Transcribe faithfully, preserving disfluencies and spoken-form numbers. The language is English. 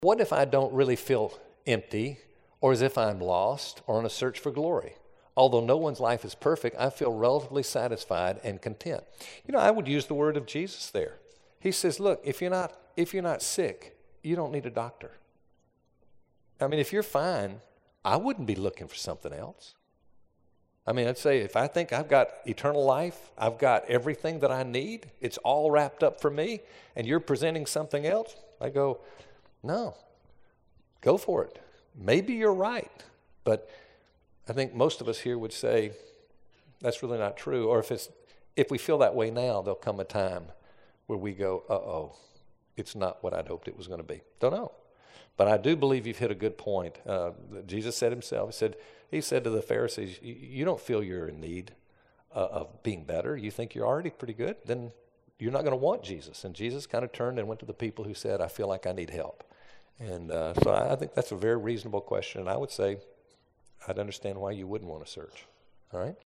What if I don't really feel empty or as if I'm lost or on a search for glory? Although no one's life is perfect, I feel relatively satisfied and content. You know, I would use the word of Jesus there. He says, look, if you're not, if you're not sick, you don't need a doctor. I mean, if you're fine, I wouldn't be looking for something else. I mean, I'd say if I think I've got eternal life, I've got everything that I need, it's all wrapped up for me, and you're presenting something else, I go, no, go for it. Maybe you're right, but I think most of us here would say that's really not true. Or if it's if we feel that way now, there'll come a time where we go, uh-oh, it's not what I'd hoped it was going to be. Don't know. But I do believe you've hit a good point. Uh, Jesus said himself, he said, he said to the Pharisees, you don't feel you're in need uh, of being better. You think you're already pretty good. Then you're not going to want Jesus. And Jesus kind of turned and went to the people who said, I feel like I need help. And uh, so I think that's a very reasonable question. And I would say I'd understand why you wouldn't want to search. All right?